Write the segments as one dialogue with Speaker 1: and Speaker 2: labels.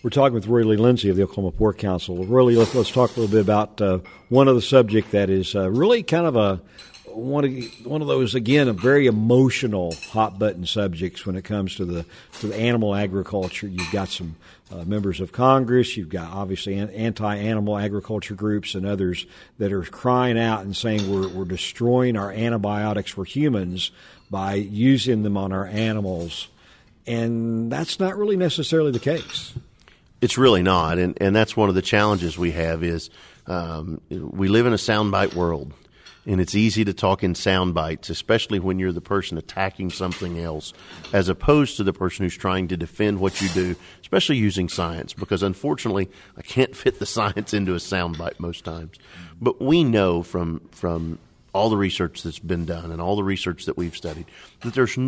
Speaker 1: We're talking with Roy Lee Lindsay of the Oklahoma Pork Council. Roy Lee, let's talk a little bit about one of the subject that is really kind of one of those, again, a very emotional, hot-button subjects when it comes to the animal agriculture. You've got some members of Congress. You've got, obviously, anti-animal agriculture groups and others that are crying out and saying we're destroying our antibiotics for humans by using them on our animals. And that's not really necessarily the case.
Speaker 2: It's really not, and that's one of the challenges we have is we live in a soundbite world, and it's easy to talk in sound bites, especially when you're the person attacking something else, as opposed to the person who's trying to defend what you do, especially using science, because unfortunately I can't fit the science into a sound bite most times. But we know from all the research that's been done and all the research that we've studied that there's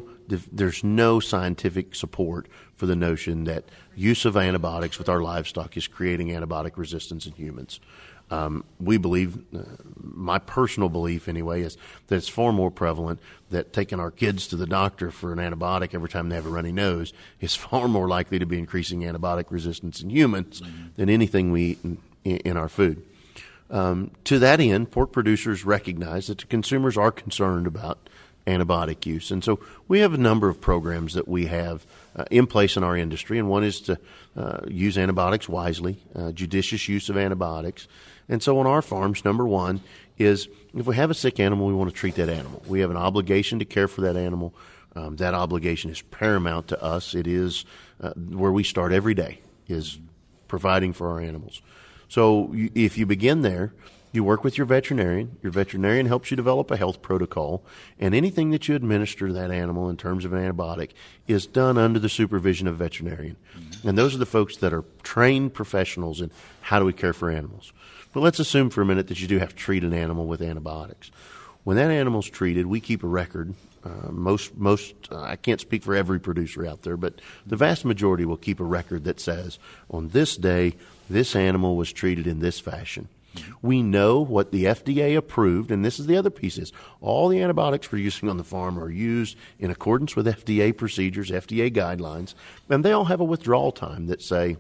Speaker 2: no scientific support for the notion that use of antibiotics with our livestock is creating antibiotic resistance in humans. We believe, my personal belief anyway, is that it's far more prevalent that taking our kids to the doctor for an antibiotic every time they have a runny nose is far more likely to be increasing antibiotic resistance in humans than anything we eat in our food. To that end, pork producers recognize that the consumers are concerned about antibiotic use. And so we have a number of programs that we have in place in our industry, and one is to use antibiotics wisely, judicious use of antibiotics. And so on our farms, number one is if we have a sick animal, we want to treat that animal. We have an obligation to care for that animal. That obligation is paramount to us. It is where we start every day, is providing for our animals. So if you begin there, you work with your veterinarian. Your veterinarian helps you develop a health protocol, and anything that you administer to that animal in terms of an antibiotic is done under the supervision of a veterinarian. Mm-hmm. And those are the folks that are trained professionals in how do we care for animals. But let's assume for a minute that you do have to treat an animal with antibiotics. When that animal's treated, we keep a record. Most I can't speak for every producer out there, but the vast majority will keep a record that says, on this day, this animal was treated in this fashion. We know what the FDA approved, and this is the other piece, is all the antibiotics we're using on the farm are used in accordance with FDA procedures, FDA guidelines, and they all have a withdrawal time that say,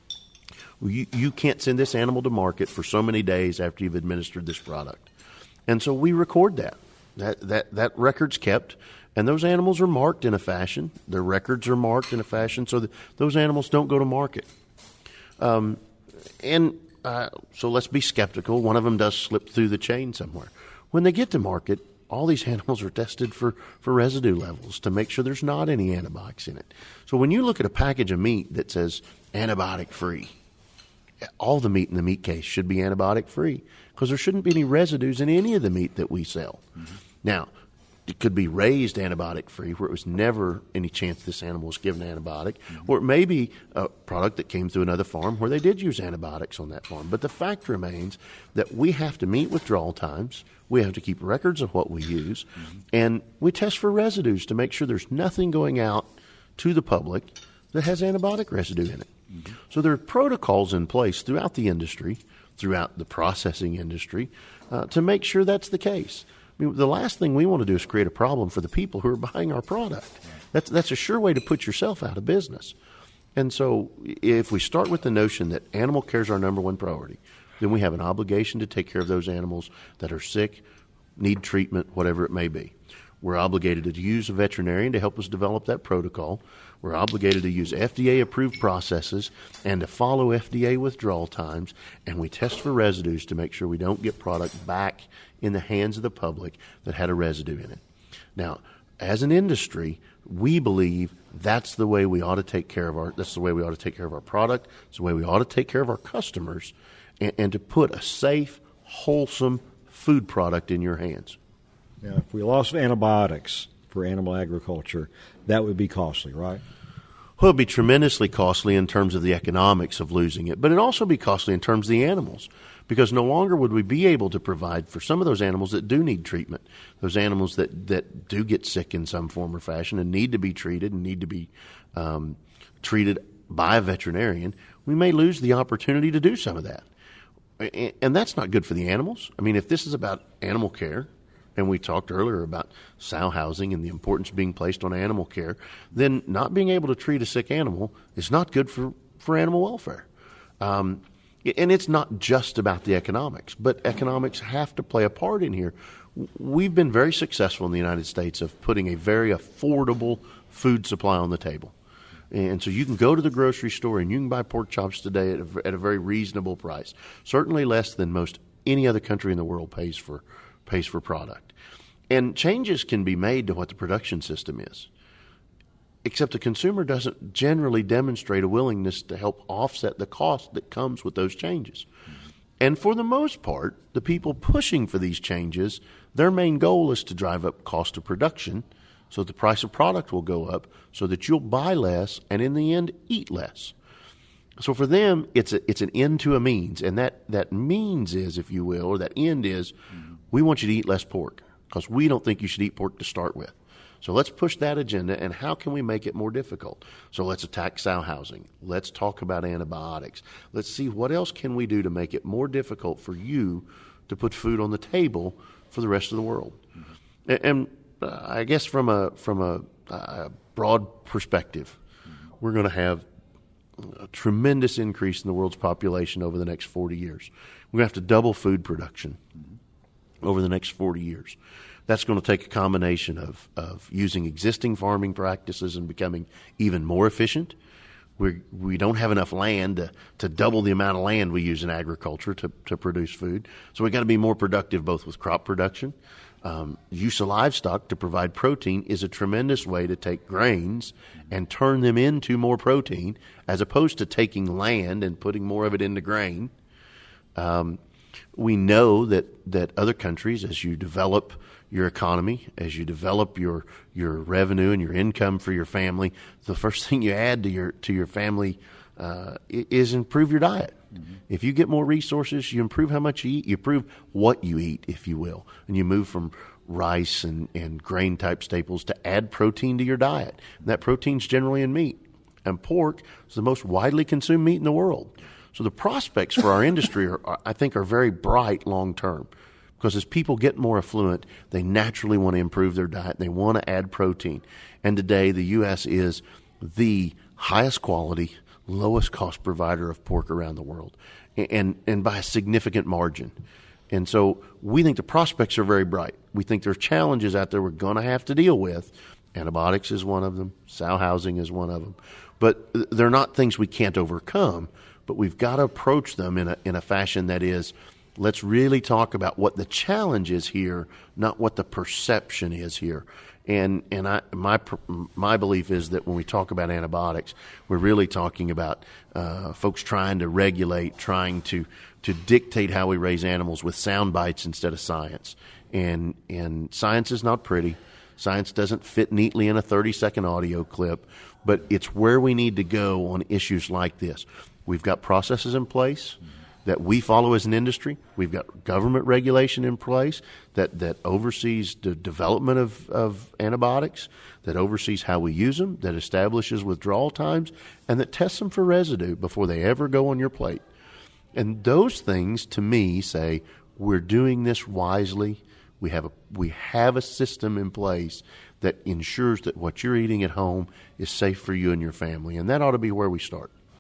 Speaker 2: you can't send this animal to market for so many days after you've administered this product. And so we record that. That record's kept, and those animals are marked in a fashion. Their records are marked in a fashion so that those animals don't go to market. So let's be skeptical. One of them does slip through the chain somewhere. When they get to market, all these animals are tested for residue levels to make sure there's not any antibiotics in it. So when you look at a package of meat that says antibiotic-free, all the meat in the meat case should be antibiotic-free because there shouldn't be any residues in any of the meat that we sell. Mm-hmm. Now, it could be raised antibiotic-free where it was never any chance this animal was given an antibiotic, mm-hmm. or it may be a product that came through another farm where they did use antibiotics on that farm. But the fact remains that we have to meet withdrawal times, we have to keep records of what we use, mm-hmm. and we test for residues to make sure there's nothing going out to the public that has antibiotic residue in it. Mm-hmm. So there are protocols in place throughout the industry, throughout the processing industry, to make sure that's the case. I mean, the last thing we want to do is create a problem for the people who are buying our product. That's a sure way to put yourself out of business. And so if we start with the notion that animal care is our number one priority, then we have an obligation to take care of those animals that are sick, need treatment, whatever it may be. We're obligated to use a veterinarian to help us develop that protocol. We're obligated to use FDA-approved processes and to follow FDA withdrawal times, and we test for residues to make sure we don't get product back in the hands of the public that had a residue in it. Now, as an industry, we believe that's the way we ought to take care of our product, it's the way we ought to take care of our customers, and to put a safe, wholesome food product in your hands.
Speaker 1: Now, if we lost antibiotics for animal agriculture, that would be costly, right?
Speaker 2: Well, it would be tremendously costly in terms of the economics of losing it, but it'd also be costly in terms of the animals, because no longer would we be able to provide for some of those animals that do need treatment, those animals that do get sick in some form or fashion and need to be treated and need to be treated by a veterinarian. We may lose the opportunity to do some of that. And that's not good for the animals. I mean, if this is about animal care, and we talked earlier about sow housing and the importance being placed on animal care, then not being able to treat a sick animal is not good for for animal welfare. And it's not just about the economics, but economics have to play a part in here. We've been very successful in the United States of putting a very affordable food supply on the table. And so you can go to the grocery store and you can buy pork chops today at a very reasonable price, certainly less than most any other country in the world pays for product. And changes can be made to what the production system is, except the consumer doesn't generally demonstrate a willingness to help offset the cost that comes with those changes. And for the most part, the people pushing for these changes, their main goal is to drive up cost of production so the price of product will go up so that you'll buy less and in the end eat less. So for them, it's an end to a means. And that means is, if you will, or that end is, we want you to eat less pork because we don't think you should eat pork to start with. So let's push that agenda, and how can we make it more difficult? So let's attack sow housing. Let's talk about antibiotics. Let's see what else can we do to make it more difficult for you to put food on the table for the rest of the world. And I guess from a broad perspective, we're going to have a tremendous increase in the world's population over the next 40 years. We're going to have to double food production over the next 40 years. That's going to take a combination of using existing farming practices and becoming even more efficient. We don't have enough land to double the amount of land we use in agriculture to produce food. So we've got to be more productive both with crop production. Use of livestock to provide protein is a tremendous way to take grains and turn them into more protein as opposed to taking land and putting more of it into grain. We know that other countries, as you develop your economy, as you develop your revenue and your income for your family, the first thing you add to your family is improve your diet. Mm-hmm. If you get more resources, you improve how much you eat, you improve what you eat, if you will, and you move from rice and grain type staples to add protein to your diet. And that protein's generally in meat, and pork is the most widely consumed meat in the world. So the prospects for our industry I think are very bright long term. Because as people get more affluent, they naturally want to improve their diet. They want to add protein. And today, the U.S. is the highest quality, lowest cost provider of pork around the world, and by a significant margin. And so we think the prospects are very bright. We think there's challenges out there we're going to have to deal with. Antibiotics is one of them. Sow housing is one of them. But they're not things we can't overcome, but we've got to approach them in a fashion that is, let's really talk about what the challenge is here, not what the perception is here. And my belief is that when we talk about antibiotics, we're really talking about folks trying to regulate, trying to dictate how we raise animals with sound bites instead of science. And science is not pretty. Science doesn't fit neatly in a 30-second audio clip, but it's where we need to go on issues like this. We've got processes in place that we follow as an industry. We've got government regulation in place that oversees the development of antibiotics, that oversees how we use them, that establishes withdrawal times, and that tests them for residue before they ever go on your plate. And those things, to me, say we're doing this wisely. We have a system in place that ensures that what you're eating at home is safe for you and your family, and that ought to be where we start.